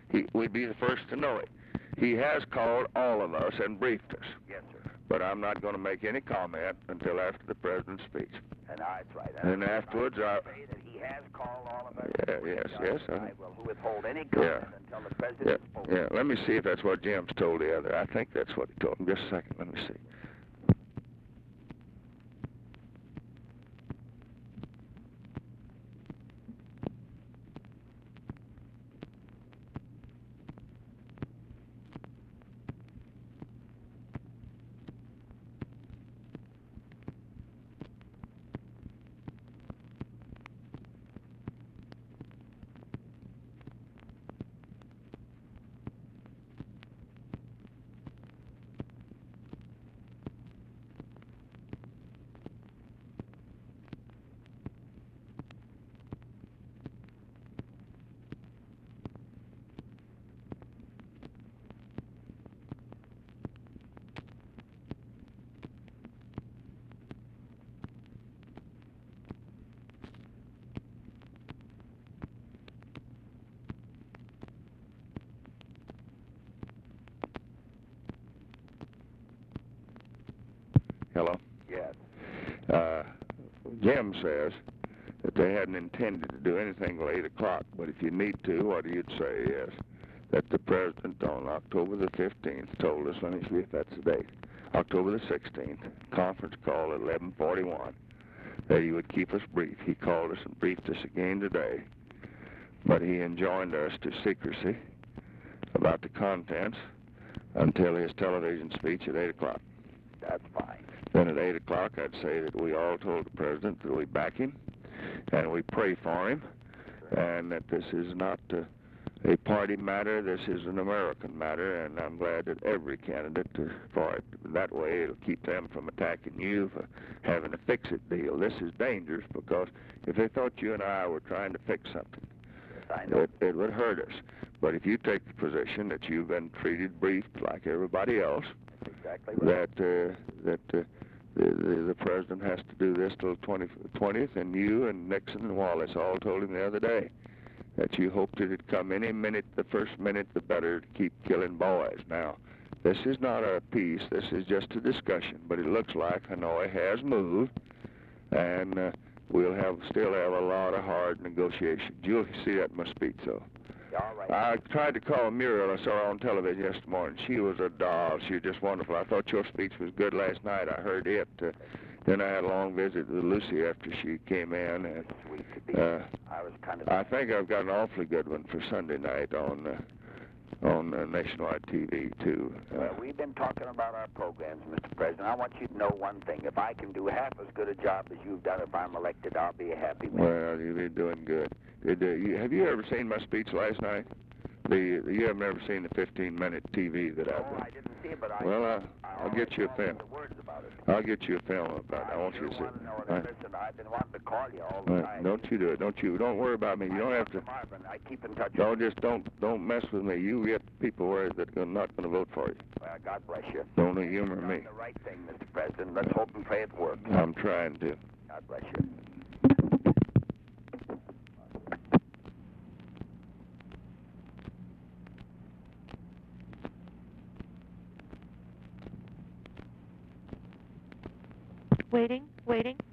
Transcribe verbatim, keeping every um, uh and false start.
He, we'd be the first to know it. He has called all of us and briefed us. Yes, sir. But I'm not going to make any comment until after the president's speech. And that's right. And afterwards, I... say that he has called all of us. Yeah, yes, yes. I, I will withhold any comment yeah. until the president yeah, has spoken. Yeah, let me see if that's what Jim's told the other. I think that's what he told him. Just a second, let me see. Hello? Yes. Uh, Jim says that they hadn't intended to do anything till eight o'clock, but if you need to, what you'd say is that the president on October the fifteenth told us, let me see if that's the date, October the sixteenth, conference call at eleven forty-one, that he would keep us brief. He called us and briefed us again today, but he enjoined us to secrecy about the contents until his television speech at eight o'clock. That's fine. Then at eight o'clock, I'd say that we all told the president that we back him and we pray for him, and that this is not uh, a party matter, this is an American matter, and I'm glad that every candidate uh, for it. That way it'll keep them from attacking you for having a fix-it deal. This is dangerous because if they thought you and I were trying to fix something, yes, I know. it, it would hurt us. But if you take the position that you've been treated briefed like everybody else, That's exactly right. that uh, that uh, the, the the president has to do this till twentieth, and you and Nixon and Wallace all told him the other day that you hoped it'd come any minute, the first minute, the better to keep killing boys. Now, this is not a peace, this is just a discussion, but it looks like Hanoi has moved, and uh, we'll have still have a lot of hard negotiations. You'll see that in my speech, though. All right. I tried to call Muriel. I saw her on television yesterday morning. She was a doll. She was just wonderful. I thought your speech was good last night. I heard it. Uh, then I had a long visit with Lucy after she came in. And, Sweet to be. uh, I was kind of. I think I've got an awfully good one for Sunday night on uh, on uh, nationwide T V, too. Uh, Well, we've been talking about our programs, Mister President. I want you to know one thing. If I can do half as good a job as you've done if I'm elected, I'll be a happy man. well, you've been doing good. Did, uh, you, have you ever seen my speech last night? The, the you have never seen the fifteen minute T V that I've Oh, done. I didn't see it, but I. Well, uh, I I'll get you a always film. know the words about it. I'll get you a film about it. I want sure you to see want it. to know All that. right. Listen, I've been wanting to call you all the All time. right. Don't you do it. Don't you. Don't worry about me. You don't I have to. talk Marvin. I keep in touch. Don't just don't don't mess with me. You get people worried that are not going to vote for you. Well, God bless you. Don't humor You've me. done the right thing, Mister President. Let's hope and pray it works. I'm trying to. God bless you. Waiting, waiting.